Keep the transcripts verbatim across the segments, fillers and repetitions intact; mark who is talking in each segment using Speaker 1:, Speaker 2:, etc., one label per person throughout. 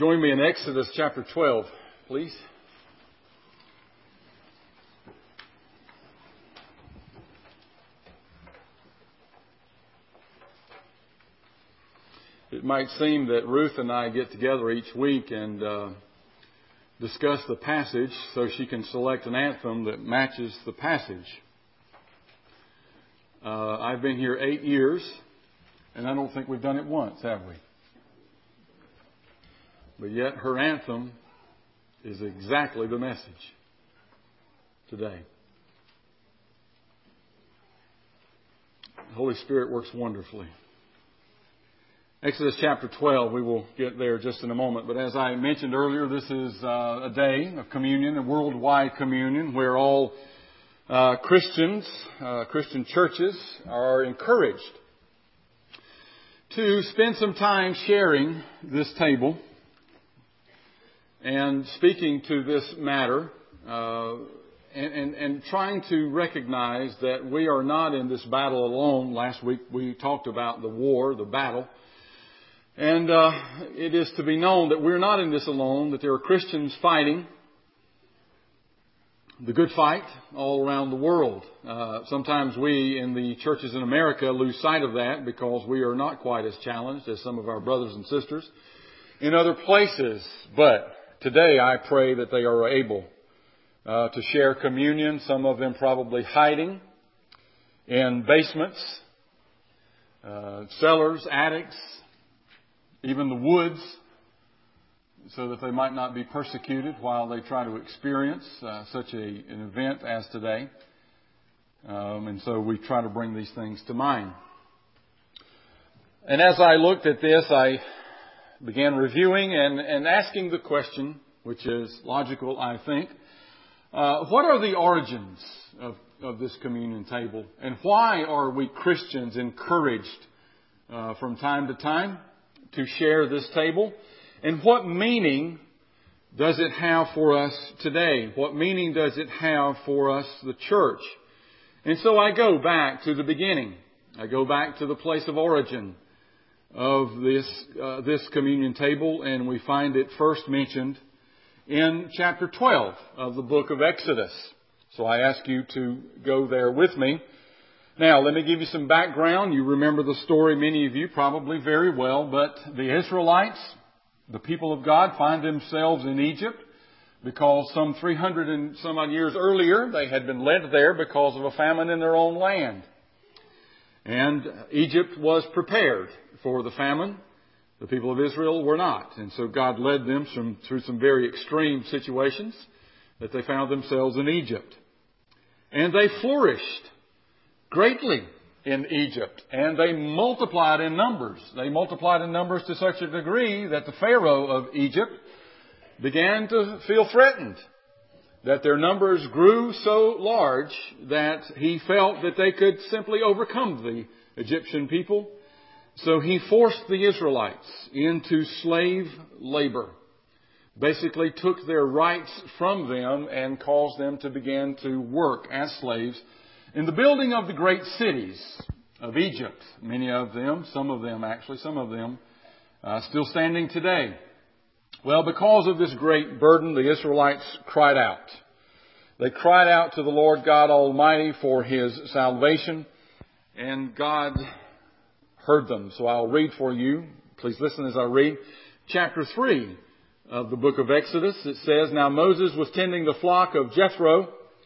Speaker 1: Join me in Exodus chapter twelve, please. It might seem that Ruth and I get together each week and uh, discuss the passage so she can select an anthem that matches the passage. Uh, I've been here eight years, and I don't think we've done it once, have we? But yet her anthem is exactly the message today. The Holy Spirit works wonderfully. Exodus chapter twelve, we will get there just in a moment. But as I mentioned earlier, this is uh, a day of communion, a worldwide communion, where all uh, Christians, uh, Christian churches are encouraged to spend some time sharing this table and speaking to this matter, uh, and, and, and trying to recognize that we are not in this battle alone. Last week we talked about the war, the battle. And uh, it is to be known that we're not in this alone, that there are Christians fighting the good fight all around the world. Uh, sometimes we in the churches in America lose sight of that because we are not quite as challenged as some of our brothers and sisters in other places. But today I pray that they are able uh, to share communion, some of them probably hiding in basements, uh, cellars, attics, even the woods, so that they might not be persecuted while they try to experience uh, such a, an event as today. Um, and so we try to bring these things to mind. And as I looked at this, I began reviewing and, and asking the question, which is logical, I think, uh, what are the origins of, of this communion table? And why are we Christians encouraged uh, from time to time to share this table? And what meaning does it have for us today? What meaning does it have for us, the church? And so I go back to the beginning. I go back to the place of origin of this uh, this communion table, and we find it first mentioned in chapter twelve of the book of Exodus. So I ask you to go there with me. Now, let me give you some background. You remember the story, many of you probably very well, but the Israelites, the people of God, find themselves in Egypt because some three hundred and some odd years earlier they had been led there because of a famine in their own land. And Egypt was prepared for the famine. The people of Israel were not. And so God led them some, through some very extreme situations that they found themselves in Egypt. And they flourished greatly in Egypt, and they multiplied in numbers. They multiplied in numbers to such a degree that the Pharaoh of Egypt began to feel threatened, that their numbers grew so large that he felt that they could simply overcome the Egyptian people. So he forced the Israelites into slave labor, basically took their rights from them and caused them to begin to work as slaves in the building of the great cities of Egypt. Many of them, some of them actually, some of them uh, still standing today. Well, because of this great burden, the Israelites cried out. They cried out to the Lord God Almighty for His salvation, and God heard them. So I'll read for you. Please listen as I read. Chapter three of the book of Exodus. It says, "Now Moses was tending the flock of Jethro."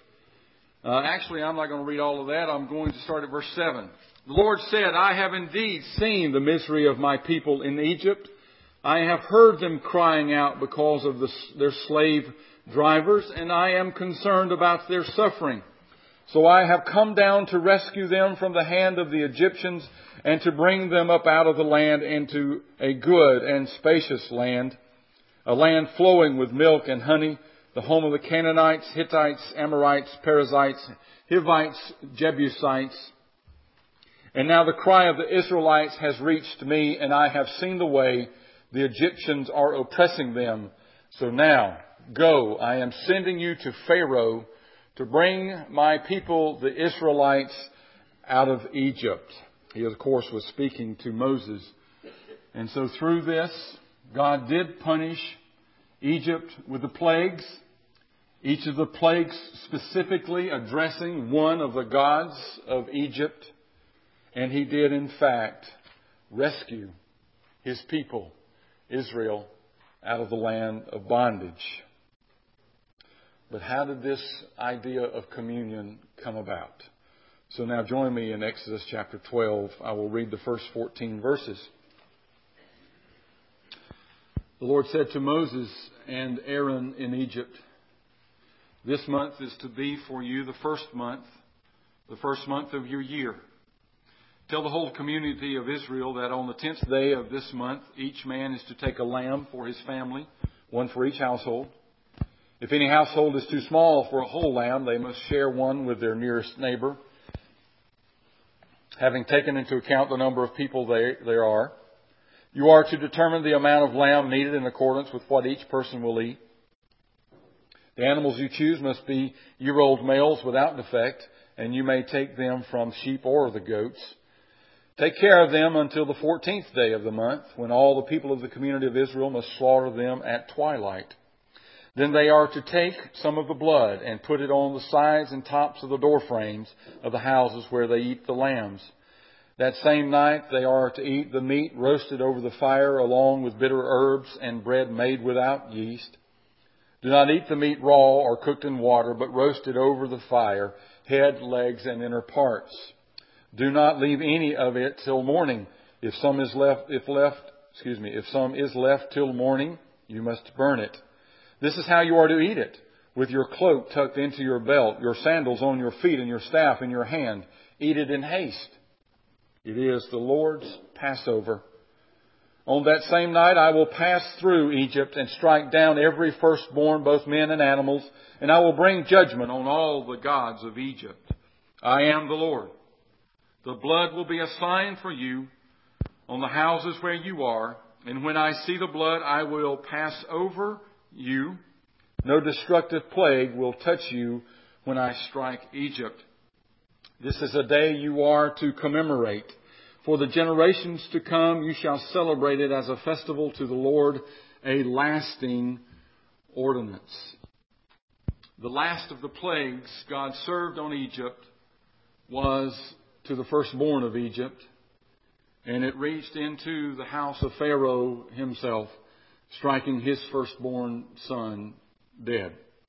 Speaker 1: Uh, actually, I'm not going to read all of that. I'm going to start at verse seven. "The Lord said, I have indeed seen the misery of my people in Egypt. I have heard them crying out because of the, their slave drivers, and I am concerned about their suffering. So I have come down to rescue them from the hand of the Egyptians and to bring them up out of the land into a good and spacious land, a land flowing with milk and honey, the home of the Canaanites, Hittites, Amorites, Perizzites, Hivites, Jebusites. And now the cry of the Israelites has reached me, and I have seen the way the Egyptians are oppressing them. So now, go, I am sending you to Pharaoh to bring my people, the Israelites, out of Egypt." He, of course, was speaking to Moses. And so through this, God did punish Egypt with the plagues, each of the plagues specifically addressing one of the gods of Egypt. And He did, in fact, rescue His people, Israel, out of the land of bondage. But how did this idea of communion come about? So now join me in Exodus chapter twelve. I will read the first fourteen verses. The Lord said to Moses and Aaron in Egypt, "This month is to be for you the first month, the first month of your year. Tell the whole community of Israel that on the tenth day of this month, each man is to take a lamb for his family, one for each household. If any household is too small for a whole lamb, they must share one with their nearest neighbor, having taken into account the number of people there, there are. You are to determine the amount of lamb needed in accordance with what each person will eat. The animals you choose must be year-old males without defect, and you may take them from sheep or the goats. Take care of them until the fourteenth day of the month, when all the people of the community of Israel must slaughter them at twilight. Then they are to take some of the blood and put it on the sides and tops of the door frames of the houses where they eat the lambs. That same night they are to eat the meat roasted over the fire along with bitter herbs and bread made without yeast. Do not eat the meat raw or cooked in water, but roast it over the fire, head, legs, and inner parts. Do not leave any of it till morning. If some is left, if left, excuse me, if some is left till morning, you must burn it. This is how you are to eat it, with your cloak tucked into your belt, your sandals on your feet, and your staff in your hand. Eat it in haste. It is the Lord's Passover. On that same night I will pass through Egypt and strike down every firstborn, both men and animals, and I will bring judgment on all the gods of Egypt. I am the Lord. The blood will be a sign for you on the houses where you are, and when I see the blood, I will pass over you. No destructive plague will touch you when I strike Egypt. This is a day you are to commemorate. For the generations to come, you shall celebrate it as a festival to the Lord, a lasting ordinance." The last of the plagues God served on Egypt was to the firstborn of Egypt, and it reached into the house of Pharaoh himself, striking his firstborn son dead.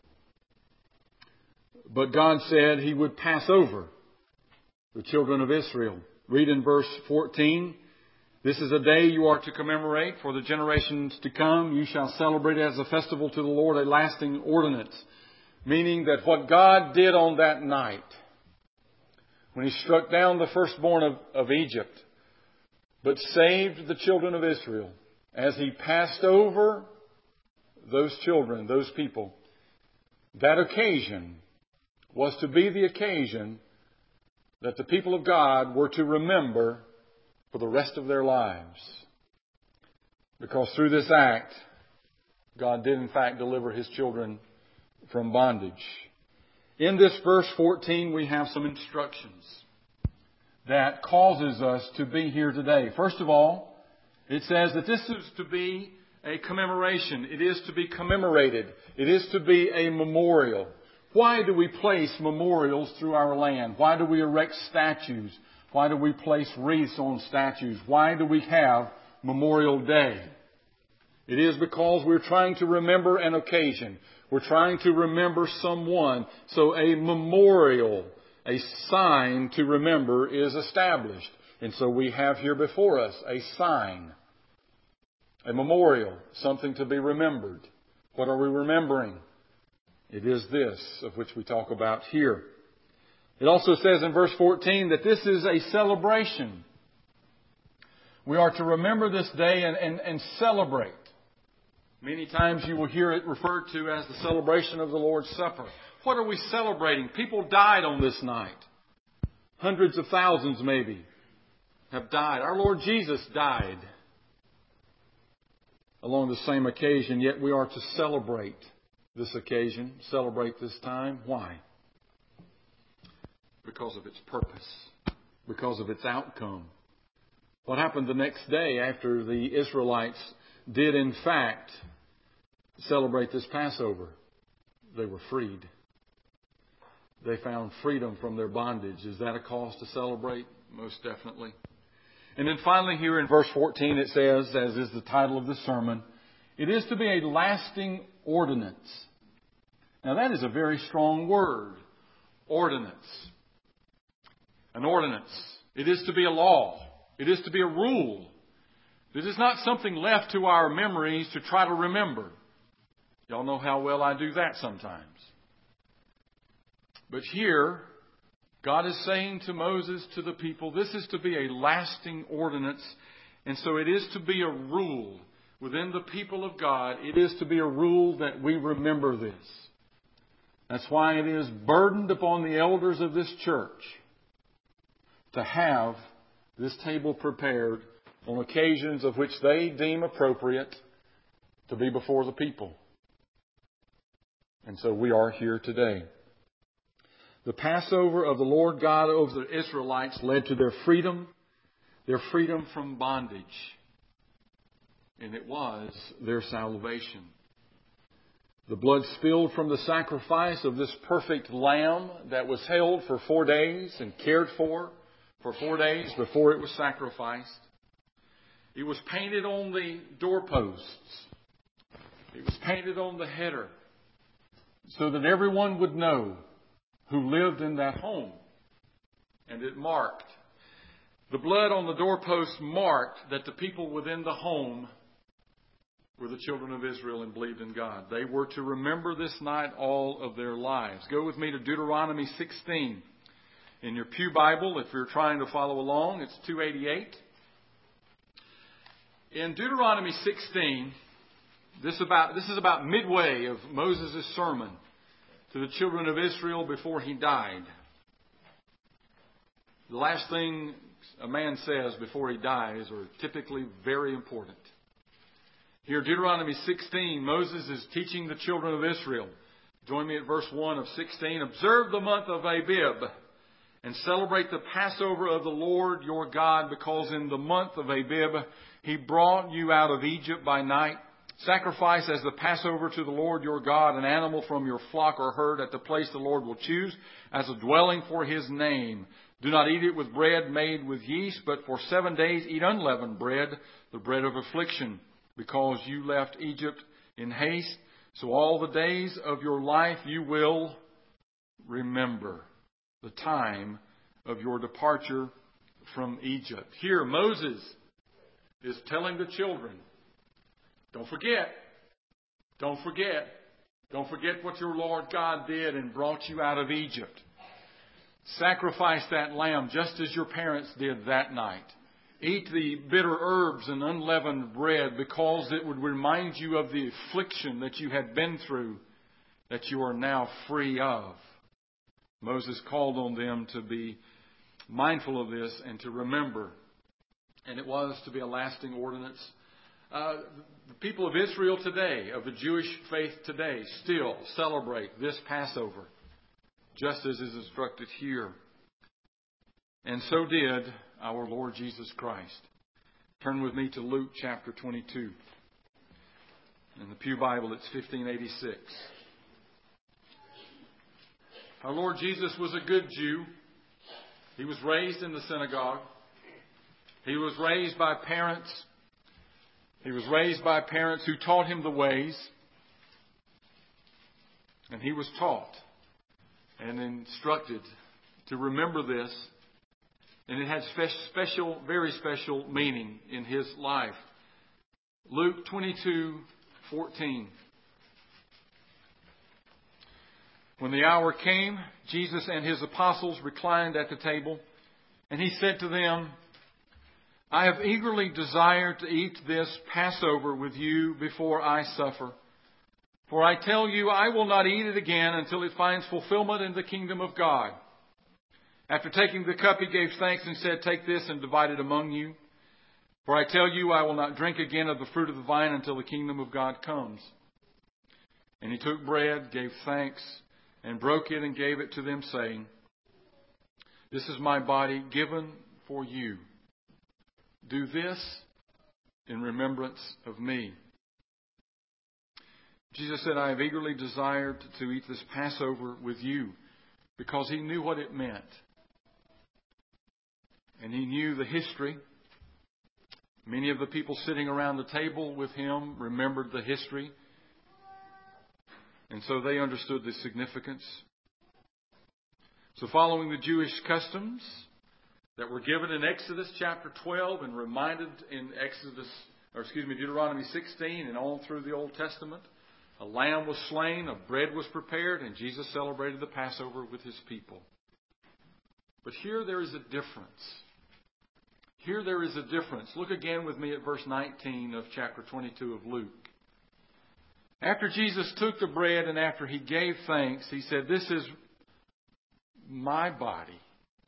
Speaker 1: But God said He would pass over the children of Israel. Read in verse fourteen, "This is a day you are to commemorate. For the generations to come, you shall celebrate it as a festival to the Lord, a lasting ordinance." Meaning that what God did on that night, when He struck down the firstborn of, of Egypt, but saved the children of Israel, as He passed over those children, those people, that occasion was to be the occasion that the people of God were to remember for the rest of their lives. Because through this act, God did in fact deliver His children from bondage. In this verse fourteen, we have some instructions that causes us to be here today. First of all, it says that this is to be a commemoration. It is to be commemorated. It is to be a memorial. Why do we place memorials through our land? Why do we erect statues? Why do we place wreaths on statues? Why do we have Memorial Day? It is because we're trying to remember an occasion. We're trying to remember someone. So a memorial, a sign to remember, is established. And so we have here before us a sign, a memorial, something to be remembered. What are we remembering? It is this of which we talk about here. It also says in verse fourteen that this is a celebration. We are to remember this day and, and, and celebrate. Many times you will hear it referred to as the celebration of the Lord's Supper. What are we celebrating? People died on this night. Hundreds of thousands maybe have died. Our Lord Jesus died along the same occasion, yet we are to celebrate this occasion, celebrate this time. Why? Because of its purpose, because of its outcome. What happened the next day after the Israelites did in fact celebrate this Passover, they were freed. They found freedom from their bondage. Is that a cause to celebrate? Most definitely. And then finally here in verse fourteen it says, as is the title of the sermon, it is to be a lasting ordinance. Now that is a very strong word. Ordinance. An ordinance. It is to be a law. It is to be a rule. It is not something left to our memories to try to remember. Y'all know how well I do that sometimes. But here, God is saying to Moses, to the people, this is to be a lasting ordinance. And so it is to be a rule within the people of God. It is to be a rule that we remember this. That's why it is burdened upon the elders of this church to have this table prepared on occasions of which they deem appropriate to be before the people. And so we are here today. The Passover of the Lord God over the Israelites led to their freedom, their freedom from bondage. And it was their salvation. The blood spilled from the sacrifice of this perfect lamb that was held for four days and cared for for four days before it was sacrificed. It was painted on the doorposts. It was painted on the header so that everyone would know who lived in that home. And it marked. The blood on the doorpost marked that the people within the home were the children of Israel and believed in God. They were to remember this night all of their lives. Go with me to Deuteronomy sixteen. In your pew Bible, if you're trying to follow along, it's two eighty-eight. In Deuteronomy sixteen, this, about, this is about midway of Moses' sermon to the children of Israel before he died. The last thing a man says before he dies are typically very important. Here, Deuteronomy sixteen, Moses is teaching the children of Israel. Join me at verse one of sixteen. Observe the month of Abib and celebrate the Passover of the Lord your God, because in the month of Abib he brought you out of Egypt by night. Sacrifice as the Passover to the Lord your God an animal from your flock or herd at the place the Lord will choose as a dwelling for his name. Do not eat it with bread made with yeast, but for seven days eat unleavened bread, the bread of affliction, because you left Egypt in haste. So all the days of your life you will remember the time of your departure from Egypt. Here Moses is telling the children, don't forget, don't forget, don't forget what your Lord God did and brought you out of Egypt. Sacrifice that lamb just as your parents did that night. Eat the bitter herbs and unleavened bread, because it would remind you of the affliction that you had been through, that you are now free of. Moses called on them to be mindful of this and to remember. And it was to be a lasting ordinance. Uh, the people of Israel today, of the Jewish faith today, still celebrate this Passover, just as is instructed here. And so did our Lord Jesus Christ. Turn with me to Luke chapter twenty-two. In the pew Bible, it's fifteen eighty-six. Our Lord Jesus was a good Jew. He was raised in the synagogue. He was raised by parents. He was raised by parents who taught him the ways. And he was taught and instructed to remember this. And it had special, very special meaning in his life. Luke twenty-two fourteen. When the hour came, Jesus and his apostles reclined at the table, and he said to them, I have eagerly desired to eat this Passover with you before I suffer. For I tell you, I will not eat it again until it finds fulfillment in the kingdom of God. After taking the cup, he gave thanks and said, Take this and divide it among you. For I tell you, I will not drink again of the fruit of the vine until the kingdom of God comes. And he took bread, gave thanks, and broke it and gave it to them, saying, This is my body given for you. Do this in remembrance of me. Jesus said, I have eagerly desired to eat this Passover with you, because he knew what it meant. And he knew the history. Many of the people sitting around the table with him remembered the history. And so they understood the significance. So following the Jewish customs that were given in Exodus chapter twelve and reminded in Exodus, or excuse me, Deuteronomy sixteen and all through the Old Testament, a lamb was slain, a bread was prepared, and Jesus celebrated the Passover with his people. But here there is a difference. Here there is a difference. Look again with me at verse nineteen of chapter twenty-two of Luke. After Jesus took the bread and after he gave thanks, he said, this is my body.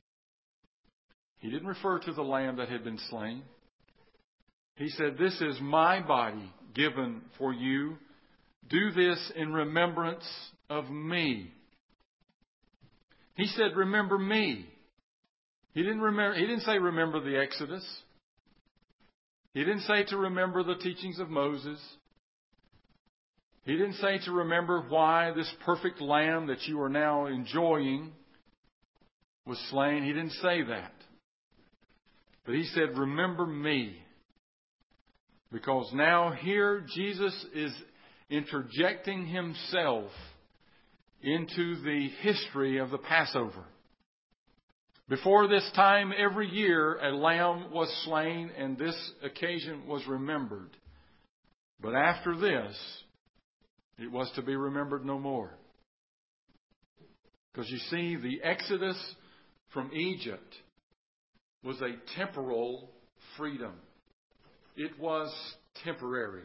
Speaker 1: He didn't refer to the lamb that had been slain. He said, this is my body given for you. Do this in remembrance of me. He said, remember me. He didn't remember, he didn't say remember the Exodus. He didn't say to remember the teachings of Moses. He didn't say to remember why this perfect lamb that you are now enjoying was slain. He didn't say that. But he said, remember me. Because now here Jesus is interjecting himself into the history of the Passover. Before this time, every year a lamb was slain and this occasion was remembered. But after this, it was to be remembered no more. Because you see, the Exodus from Egypt was a temporal freedom. It was temporary.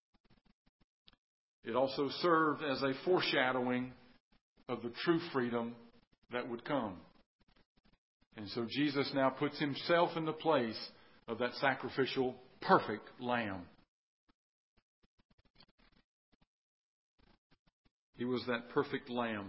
Speaker 1: It also served as a foreshadowing of the true freedom that would come. And so Jesus now puts himself in the place of that sacrificial, perfect lamb. He was that perfect lamb.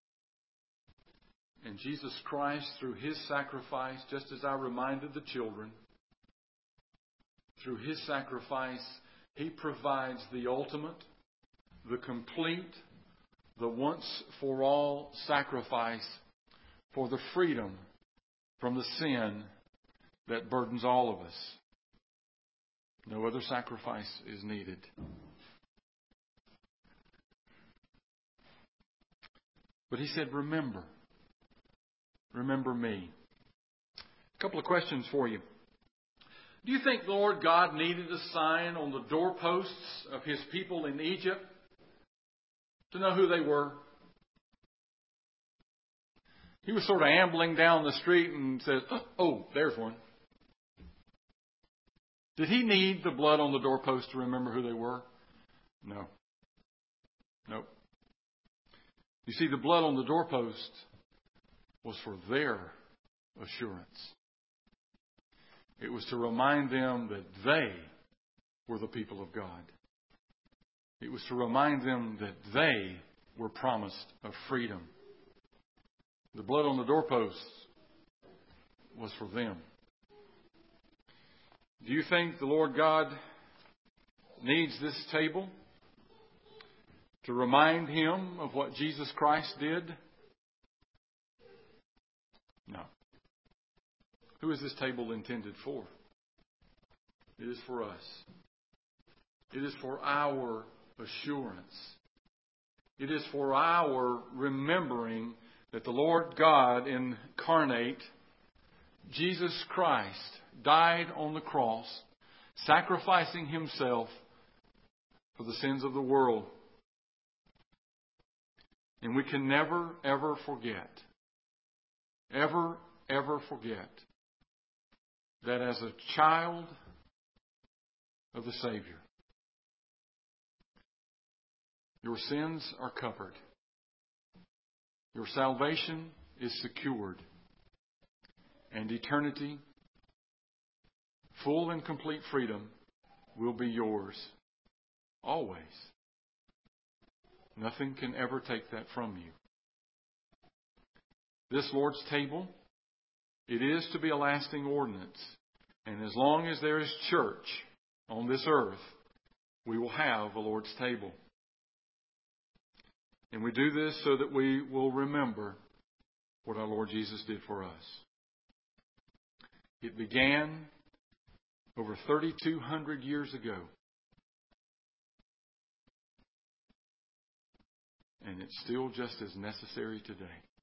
Speaker 1: And Jesus Christ, through his sacrifice, just as I reminded the children, through his sacrifice, he provides the ultimate, the complete, the once-for-all sacrifice for the freedom from the sin that burdens all of us. No other sacrifice is needed. But he said, remember. Remember me. A couple of questions for you. Do you think the Lord God needed a sign on the doorposts of his people in Egypt to know who they were? He was sort of ambling down the street and said, oh, there's one. Did he need the blood on the doorpost to remember who they were? No. Nope. You see, the blood on the doorpost was for their assurance. It was to remind them that they were the people of God. It was to remind them that they were promised of freedom. The blood on the doorposts was for them. Do you think the Lord God needs this table to remind him of what Jesus Christ did? No. Who is this table intended for? It is for us. It is for our assurance. It is for our remembering that the Lord God incarnate, Jesus Christ, died on the cross, sacrificing himself for the sins of the world. And we can never, ever forget, ever, ever forget that as a child of the Savior, your sins are covered. Your salvation is secured. And eternity, full and complete freedom, will be yours. Always. Nothing can ever take that from you. This Lord's table, it is to be a lasting ordinance. And as long as there is church, on this earth, we will have a Lord's table. And we do this so that we will remember what our Lord Jesus did for us. It began over thirty-two hundred years ago. And it's still just as necessary today.